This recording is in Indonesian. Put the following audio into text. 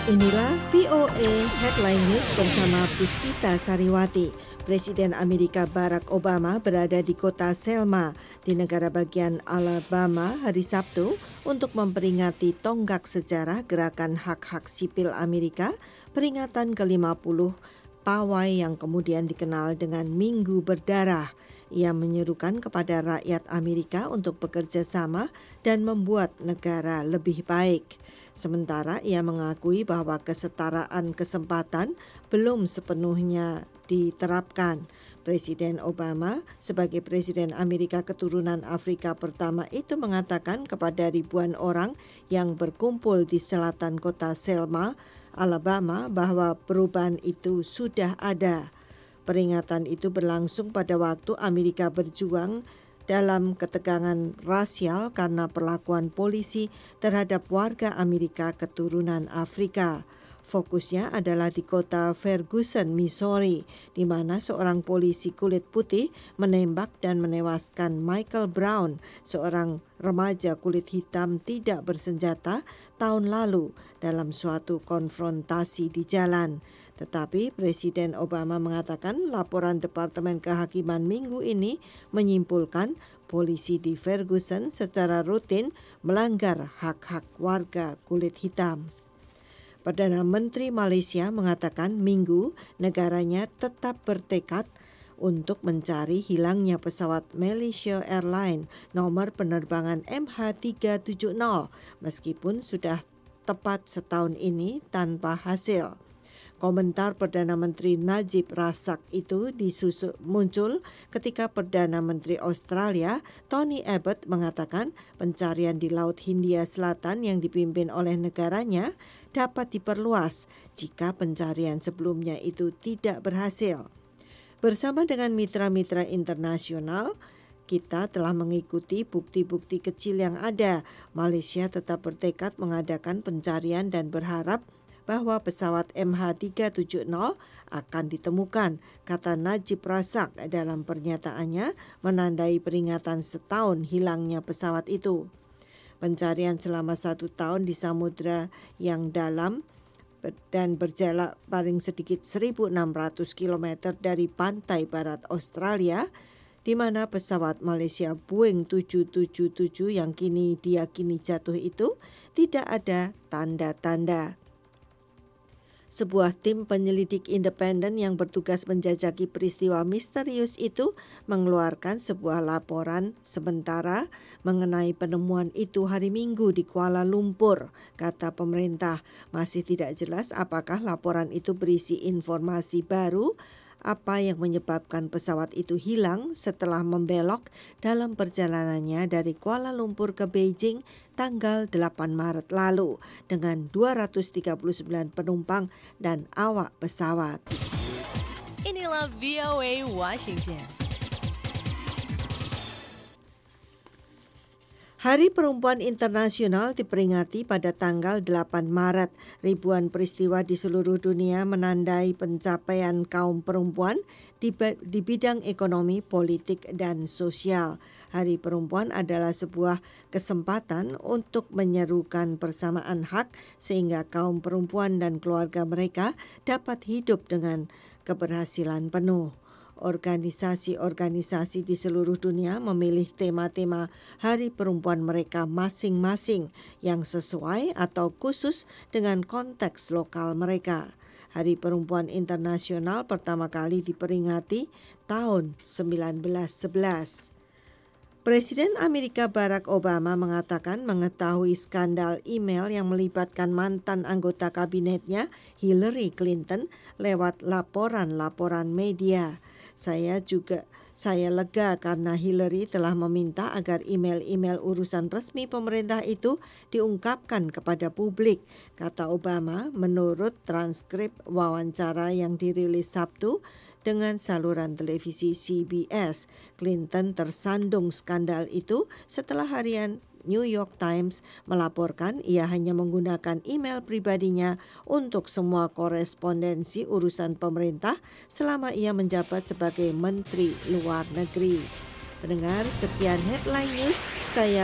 Inilah VOA Headline News bersama Puspita Sariwati. Presiden Amerika Barack Obama berada di kota Selma di negara bagian Alabama hari Sabtu untuk memperingati tonggak sejarah gerakan hak-hak sipil Amerika, peringatan ke-50 pawai yang kemudian dikenal dengan Minggu Berdarah. Ia menyerukan kepada rakyat Amerika untuk bekerja sama dan membuat negara lebih baik. Sementara ia mengakui bahwa kesetaraan kesempatan belum sepenuhnya diterapkan. Presiden Obama sebagai Presiden Amerika keturunan Afrika pertama itu mengatakan kepada ribuan orang yang berkumpul di selatan kota Selma, Alabama, bahwa perubahan itu sudah ada. Peringatan itu berlangsung pada waktu Amerika berjuang dalam ketegangan rasial karena perlakuan polisi terhadap warga Amerika keturunan Afrika. Fokusnya adalah di kota Ferguson, Missouri, di mana seorang polisi kulit putih menembak dan menewaskan Michael Brown, seorang remaja kulit hitam tidak bersenjata tahun lalu dalam suatu konfrontasi di jalan. Tetapi Presiden Obama mengatakan laporan Departemen Kehakiman minggu ini menyimpulkan polisi di Ferguson secara rutin melanggar hak-hak warga kulit hitam. Perdana Menteri Malaysia mengatakan minggu negaranya tetap bertekad untuk mencari hilangnya pesawat Malaysia Airlines nomor penerbangan MH370 meskipun sudah tepat setahun ini tanpa hasil. Komentar Perdana Menteri Najib Razak itu muncul ketika Perdana Menteri Australia Tony Abbott mengatakan pencarian di Laut Hindia Selatan yang dipimpin oleh negaranya dapat diperluas jika pencarian sebelumnya itu tidak berhasil. Bersama dengan mitra-mitra internasional, kita telah mengikuti bukti-bukti kecil yang ada. Malaysia tetap bertekad mengadakan pencarian dan berharap bahwa pesawat MH370 akan ditemukan, kata Najib Razak dalam pernyataannya menandai peringatan setahun hilangnya pesawat itu. Pencarian selama 1 tahun di samudera yang dalam dan berjarak paling sedikit 1.600 km dari pantai barat Australia, di mana pesawat Malaysia Boeing 777 yang kini diyakini jatuh itu tidak ada tanda-tanda. Sebuah tim penyelidik independen yang bertugas menjajaki peristiwa misterius itu mengeluarkan sebuah laporan sementara mengenai penemuan itu hari Minggu di Kuala Lumpur, kata pemerintah. Masih tidak jelas apakah laporan itu berisi informasi baru apa yang menyebabkan pesawat itu hilang setelah membelok dalam perjalanannya dari Kuala Lumpur ke Beijing tanggal 8 Maret lalu dengan 239 penumpang dan awak pesawat. Inilah VOA Washington. Hari Perempuan Internasional diperingati pada tanggal 8 Maret. Ribuan peristiwa di seluruh dunia menandai pencapaian kaum perempuan di bidang ekonomi, politik, dan sosial. Hari Perempuan adalah sebuah kesempatan untuk menyerukan persamaan hak sehingga kaum perempuan dan keluarga mereka dapat hidup dengan keberhasilan penuh. Organisasi-organisasi di seluruh dunia memilih tema-tema Hari Perempuan mereka masing-masing yang sesuai atau khusus dengan konteks lokal mereka. Hari Perempuan Internasional pertama kali diperingati tahun 1911. Presiden Amerika Barack Obama mengatakan mengetahui skandal email yang melibatkan mantan anggota kabinetnya Hillary Clinton lewat laporan-laporan media. Saya lega karena Hillary telah meminta agar email-email urusan resmi pemerintah itu diungkapkan kepada publik, kata Obama menurut transkrip wawancara yang dirilis Sabtu dengan saluran televisi CBS. Clinton tersandung skandal itu setelah harian New York Times melaporkan ia hanya menggunakan email pribadinya untuk semua korespondensi urusan pemerintah selama ia menjabat sebagai Menteri Luar Negeri. Pendengar, sekian Headline News. Saya